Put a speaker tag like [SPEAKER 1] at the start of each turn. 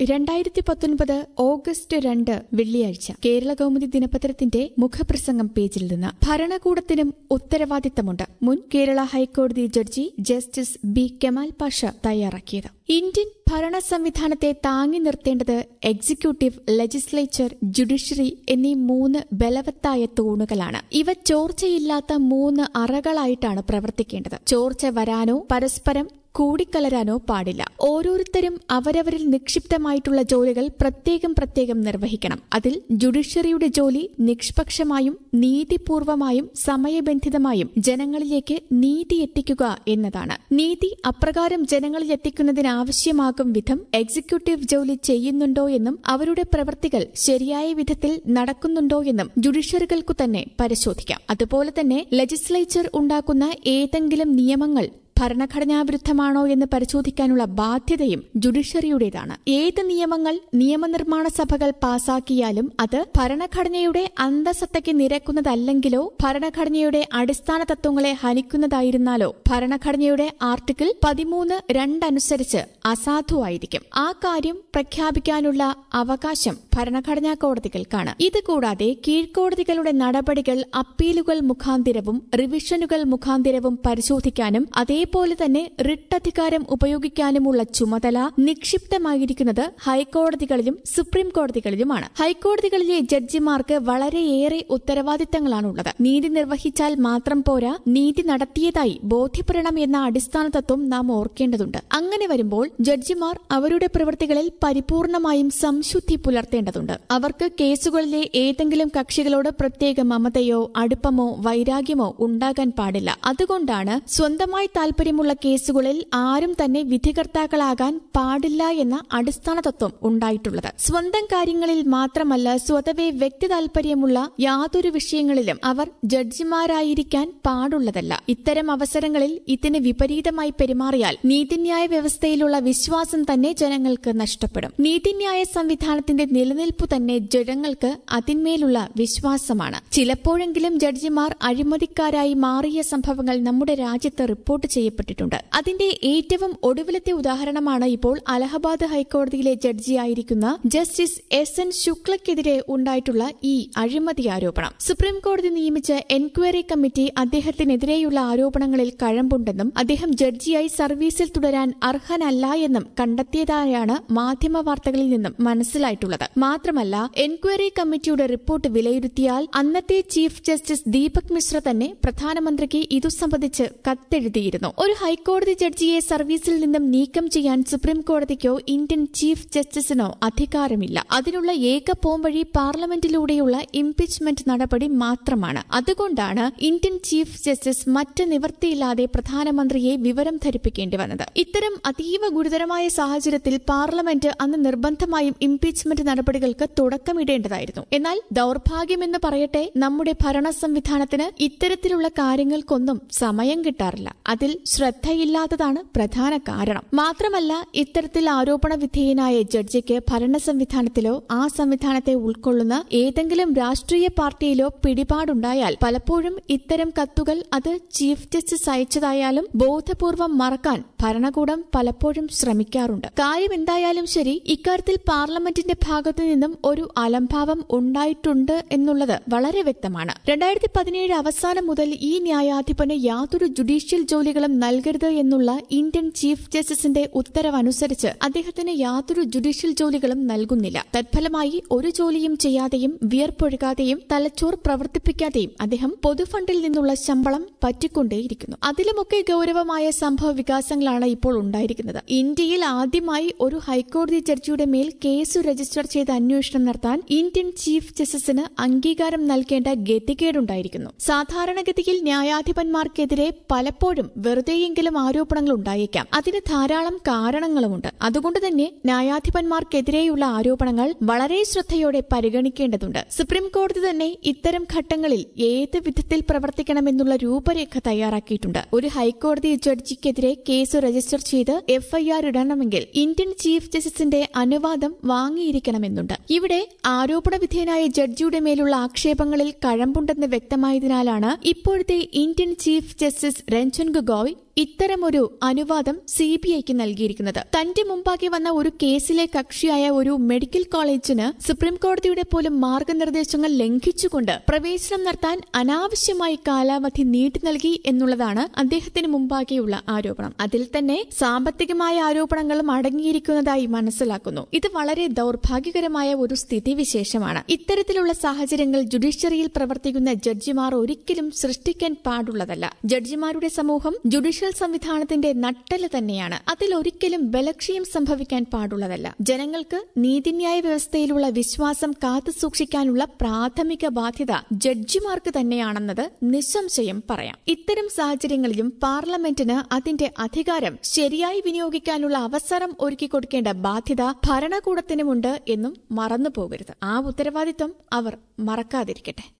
[SPEAKER 1] 2019 August 2 വെള്ളിയാഴ്ച കേരള കൗമുദി ദിനപത്രത്തിന്റെ മുഖപ്രസംഗം പേജിൽ നിന്ന് ഭരണകൂടത്തിനും ഉത്തരവാദിത്തമുണ്ട്. മുൻ കേരള ഹൈക്കോടതി judge justice B Kemal Pasha തയ്യാറാക്കിയത്. ഇന്ത്യൻ ഭരണ സംവിധാനത്തെ താങ്ങി നിർത്തേണ്ടത് എക്സിക്യൂട്ടീവ്, ലെജിസ്ലേച്ചർ, ജുഡീഷ്യറി എന്നീ 3 ബലവത്തായ തൂണുകളാണ്. ഇവ ചോർച്ചയില്ലാത്ത 3 അറകളായിട്ടാണ് പ്രവർത്തിക്കേണ്ടത്. ചോർച്ച വരാനോ പരസ്പരം കൂടിക്കലരാനോ പാടില്ല. ഓരോരുത്തരും അവരവരിൽ നിക്ഷിപ്തമായിട്ടുള്ള ജോലികൾ പ്രത്യേകം നിർവഹിക്കണം. അതിൽ ജുഡീഷ്യറിയുടെ ജോലി നിഷ്പക്ഷമായും നീതിപൂർവമായും സമയബന്ധിതമായും ജനങ്ങളിലേക്ക് നീതി എത്തിക്കുക എന്നതാണ്. നീതി അപ്രകാരം ജനങ്ങളിൽ എത്തിക്കുന്നതിനാവശ്യമാകും വിധം എക്സിക്യൂട്ടീവ് ജോലി ചെയ്യുന്നുണ്ടോ എന്നും അവരുടെ പ്രവൃത്തികൾ ശരിയായ വിധത്തിൽ നടക്കുന്നുണ്ടോ എന്നും ജുഡീഷ്യറികൾക്കു തന്നെ പരിശോധിക്കാം. അതുപോലെ തന്നെ ലെജിസ്ലേച്ചർ ഉണ്ടാക്കുന്ന ഏതെങ്കിലും നിയമങ്ങൾ ഭരണഘടനാവിരുദ്ധമാണോ എന്ന് പരിശോധിക്കാനുള്ള ബാധ്യതയും ജുഡീഷ്യറിയുടേതാണ്. ഏത് നിയമങ്ങൾ നിയമനിർമ്മാണ സഭകൾ പാസാക്കിയാലും അത് ഭരണഘടനയുടെ അന്തസത്തയ്ക്ക് നിരക്കുന്നതല്ലെങ്കിലോ ഭരണഘടനയുടെ അടിസ്ഥാന തത്വങ്ങളെ ഹനിക്കുന്നതായിരുന്നാലോ ഭരണഘടനയുടെ ആർട്ടിക്കിൾ 13(2) അനുസരിച്ച് അസാധുവായിരിക്കും. ആ കാര്യം പ്രഖ്യാപിക്കാനുള്ള അവകാശം ഭരണഘടനാ കോടതികൾക്കാണ്. ഇതുകൂടാതെ കീഴ്ക്കോടതികളുടെ നടപടികൾ അപ്പീലുകൾ മുഖാന്തിരവും റിവിഷനുകൾ മുഖാന്തിരവും പരിശോധിക്കാനും അതേപോലെ തന്നെ റിട്ടധികാരം ഉപയോഗിക്കാനുമുള്ള ചുമതല നിക്ഷിപ്തമായിരിക്കുന്നത് ഹൈക്കോടതികളിലും സുപ്രീം കോടതികളിലുമാണ്. ഹൈക്കോടതികളിലെ ജഡ്ജിമാർക്ക് വളരെയേറെ ഉത്തരവാദിത്തങ്ങളാണുള്ളത്. നീതി നിർവഹിച്ചാൽ മാത്രം പോരാ, നീതി നടത്തിയതായി ബോധ്യപ്പെടണം എന്ന അടിസ്ഥാന തത്വം നാം ഓർക്കേണ്ടതുണ്ട്. അങ്ങനെ വരുമ്പോൾ ജഡ്ജിമാർ അവരുടെ പ്രവൃത്തികളിൽ പരിപൂർണമായും സംശുദ്ധി പുലർത്തേണ്ടതുണ്ട്. അവർക്ക് കേസുകളിലെ ഏതെങ്കിലും കക്ഷികളോട് പ്രത്യേക മമതയോ അടുപ്പമോ വൈരാഗ്യമോ ഉണ്ടാകാൻ പാടില്ല. അതുകൊണ്ടാണ് സ്വന്തമായി താൽപര്യമുള്ള കേസുകളിൽ ആരും തന്നെ വിധികർത്താക്കളാകാൻ പാടില്ല എന്ന അടിസ്ഥാന തത്വം ഉണ്ടായിട്ടുള്ളത്. സ്വന്തം കാര്യങ്ങളിൽ മാത്രമല്ല, സ്വതവേ വ്യക്തി താൽപര്യമുള്ള യാതൊരു വിഷയങ്ങളിലും അവർ ജഡ്ജിമാരായിരിക്കാൻ പാടുള്ളതല്ല. ഇത്തരം അവസരങ്ങളിൽ ഇതിന് വിപരീതമായി പെരുമാറിയാൽ നീതിന്യായ വ്യവസ്ഥയിലുള്ള വിശ്വാസം തന്നെ ജനങ്ങൾക്ക് നഷ്ടപ്പെടും. നീതിന്യായ സംവിധാനത്തിന്റെ നിലനിൽപ്പു തന്നെ ജനങ്ങൾക്ക് അതിന്മേലുള്ള വിശ്വാസമാണ്. ചിലപ്പോഴെങ്കിലും ജഡ്ജിമാർ അഴിമതിക്കാരായി മാറിയ സംഭവങ്ങൾ നമ്മുടെ രാജ്യത്ത് റിപ്പോർട്ട് ചെയ്യപ്പെട്ടിട്ടുണ്ട്. അതിന്റെ ഏറ്റവും ഒടുവിലത്തെ ഉദാഹരണമാണ് ഇപ്പോൾ അലഹബാദ് ഹൈക്കോടതിയിലെ ജഡ്ജിയായിരിക്കുന്ന ജസ്റ്റിസ് എസ്.എൻ. ശുക്ലയ്ക്കെതിരെ ഉണ്ടായിട്ടുള്ള ഈ അഴിമതി ആരോപണം. സുപ്രീം കോടതി നിയമിച്ച എൻക്വയറി കമ്മിറ്റി അദ്ദേഹത്തിനെതിരെയുള്ള ആരോപണങ്ങളിൽ കഴമ്പുണ്ടെന്നും അദ്ദേഹം ജഡ്ജിയായി സർവീസിൽ തുടരാൻ അർഹനല്ല എന്നും കണ്ടെത്തിയതായാണ് മാധ്യമ വാർത്തകളിൽ നിന്നും മനസ്സിലായിട്ടുള്ളത്. മാത്രമല്ല, എൻക്വയറി കമ്മിറ്റിയുടെ റിപ്പോർട്ട് വിലയിരുത്തിയാൽ അന്നത്തെ ചീഫ് ജസ്റ്റിസ് ദീപക് മിശ്ര തന്നെ പ്രധാനമന്ത്രിക്ക് ഇതു സംബന്ധിച്ച് കത്തെഴുതിയിരുന്നു. ഒരു ഹൈക്കോടതി ജഡ്ജിയെ സർവീസിൽ നിന്നും നീക്കം ചെയ്യാൻ സുപ്രീം കോടതിക്കോ ഇന്ത്യൻ ചീഫ് ജസ്റ്റിസിനോ അധികാരമില്ല. അതിനുള്ള ഏക പോംവഴി പാർലമെന്റിലൂടെയുള്ള ഇംപീച്ച്മെന്റ് നടപടി മാത്രമാണ്. അതുകൊണ്ടാണ് ഇന്ത്യൻ ചീഫ് ജസ്റ്റിസ് മറ്റ് നിവൃത്തിയില്ലാതെ പ്രധാനമന്ത്രിയെ വിവരം ധരിപ്പിക്കേണ്ടി വന്നത്. ഇത്തരം അതീവ ഗുരുതരമായ സാഹചര്യത്തിൽ പാർലമെന്റ് അന്ന് നിർബന്ധമായും ഇംപീച്ച്മെന്റ് നടപടികൾക്ക് തുടക്കമിടേണ്ടതായിരുന്നു. എന്നാൽ ദൌർഭാഗ്യമെന്ന് പറയട്ടെ, നമ്മുടെ ഭരണ സംവിധാനത്തിന് ഇത്തരത്തിലുള്ള കാര്യങ്ങൾക്കൊന്നും സമയം കിട്ടാറില്ല. അതിൽ ശ്രദ്ധയില്ലാത്തതാണ് പ്രധാന കാരണം. മാത്രമല്ല, ഇത്തരത്തിൽ ആരോപണ വിധേയനായ ജഡ്ജിക്ക് ഭരണ സംവിധാനത്തിലോ ആ സംവിധാനത്തെ ഉൾക്കൊള്ളുന്ന ഏതെങ്കിലും രാഷ്ട്രീയ പാർട്ടിയിലോ പിടിപാടുണ്ടായാൽ പലപ്പോഴും ഇത്തരം കത്തുകൾ അത് ചീഫ് ജസ്റ്റിസ് അയച്ചതായാലും ബോധപൂർവം മറക്കാൻ ഭരണകൂടം പലപ്പോഴും ശ്രമിക്കാറുണ്ട്. കാര്യം എന്തായാലും ശരി, ഇക്കാര്യത്തിൽ പാർലമെന്റിന്റെ ഭാഗത്തു നിന്നും ഒരു അലംഭാവം ഉണ്ടായിട്ടുണ്ട് എന്നുള്ളത് വളരെ വ്യക്തമാണ്. 2017 അവസാനം മുതൽ ഈ ന്യായാധിപന് യാതൊരു ജുഡീഷ്യൽ ജോലികളും നൽകരുത് എന്നുള്ള ഇന്ത്യൻ ചീഫ് ജസ്റ്റിസിന്റെ ഉത്തരവനുസരിച്ച് അദ്ദേഹത്തിന് യാതൊരു ജുഡീഷ്യൽ ജോലികളും നൽകുന്നില്ല. തത്ഫലമായി ഒരു ജോലിയും ചെയ്യാതെയും വിയർപ്പൊഴുകാതെയും തലച്ചോർ പ്രവർത്തിപ്പിക്കാതെയും അദ്ദേഹം പൊതുഫണ്ടിൽ നിന്നുള്ള ശമ്പളം പറ്റിക്കൊണ്ടേയിരിക്കുന്നു. അതിലുമൊക്കെ ഗൌരവമായ സംഭവ വികാസങ്ങളാണ് ഇപ്പോൾ ഉണ്ടായിരിക്കുന്നത്. ഇന്ത്യയിൽ ആദ്യമായി ഒരു ഹൈക്കോടതി ജഡ്ജിയുടെ മേൽ കേസ് രജിസ്റ്റർ ചെയ്ത് അന്വേഷണം നടത്താൻ ഇന്ത്യൻ ചീഫ് ജസ്റ്റിസിന് അംഗീകാരം നൽകേണ്ട ഗതികേടുണ്ടായിരിക്കുന്നു. സാധാരണഗതിയിൽ ന്യായാധിപന്മാർക്കെതിരെ പലപ്പോഴും വെറുതെയെങ്കിലും ആരോപണങ്ങൾ ഉണ്ടായേക്കാം. അതിന് ധാരാളം കാരണങ്ങളുമുണ്ട്. അതുകൊണ്ട് തന്നെ ന്യായാധിപന്മാർക്കെതിരെയുള്ള ആരോപണങ്ങൾ വളരെ ശ്രദ്ധയോടെ പരിഗണിക്കേണ്ടതുണ്ട്. സുപ്രീം കോടതി തന്നെ ഇത്തരം ഘട്ടങ്ങളിൽ ഏത് വിധത്തിൽ പ്രവർത്തിക്കണമെന്നുള്ള രൂപരേഖ തയ്യാറാക്കിയിട്ടുണ്ട്. ഒരു ഹൈക്കോടതി ജഡ്ജിക്കെതിരെ കേസ് രജിസ്റ്റർ ചെയ്ത് എഫ്ഐആർ ഇടണമെങ്കിൽ ഇന്ത്യൻ ചീഫ് ജസ്റ്റിസിന്റെ അനുവാദം വാങ്ങിയിരിക്കണമെന്നുണ്ട്. ഇവിടെ ആരോപണ വിധേയനായ ജഡ്ജിയുടെ മേലുള്ള ആക്ഷേപങ്ങളിൽ കഴമ്പുണ്ടെന്ന് വ്യക്തമായതിനാലാണ് ഇപ്പോഴത്തെ Indian chief justice Ranjan Gogoi Roy ഇത്തരമൊരു അനുവാദം സിബിഐക്ക് നൽകിയിരിക്കുന്നത്. തന്റെ മുമ്പാകെ വന്ന ഒരു കേസിലെ കക്ഷിയായ ഒരു മെഡിക്കൽ കോളേജിന് സുപ്രീംകോടതിയുടെ പോലും മാർഗനിർദ്ദേശങ്ങൾ ലംഘിച്ചുകൊണ്ട് പ്രവേശനം നടത്താൻ അനാവശ്യമായി കാലാവധി നീട്ടി നൽകി എന്നുള്ളതാണ് അദ്ദേഹത്തിന് മുമ്പാകെയുള്ള ആരോപണം. അതിൽ തന്നെ സാമ്പത്തികമായ ആരോപണങ്ങളും അടങ്ങിയിരിക്കുന്നതായി മനസ്സിലാക്കുന്നു. ഇത് വളരെ ദൌർഭാഗ്യകരമായ ഒരു സ്ഥിതിവിശേഷമാണ്. ഇത്തരത്തിലുള്ള സാഹചര്യങ്ങൾ ജുഡീഷ്യറിയിൽ പ്രവർത്തിക്കുന്ന ജഡ്ജിമാർ ഒരിക്കലും സൃഷ്ടിക്കാൻ പാടുള്ളതല്ല. ജഡ്ജിമാരുടെ സമൂഹം ജുഡീഷ്യൽ സംവിധാനത്തിന്റെ നട്ടെല്ല് തന്നെയാണ്. അതിലൊരിക്കലും ബലക്ഷയം സംഭവിക്കാൻ പാടുള്ളതല്ല. ജനങ്ങൾക്ക് നീതിന്യായ വ്യവസ്ഥയിലുള്ള വിശ്വാസം കാത്തുസൂക്ഷിക്കാനുള്ള പ്രാഥമിക ബാധ്യത ജഡ്ജിമാർക്ക് തന്നെയാണെന്നത് നിസ്സംശയം പറയാം. ഇത്തരം സാഹചര്യങ്ങളിലും പാർലമെന്റിന് അതിന്റെ അധികാരം ശരിയായി വിനിയോഗിക്കാനുള്ള അവസരം ഒരുക്കിക്കൊടുക്കേണ്ട ബാധ്യത ഭരണകൂടത്തിനുമുണ്ട് എന്നും മറന്നുപോകരുത്. ആ ഉത്തരവാദിത്വം അവർ മറക്കാതിരിക്കട്ടെ.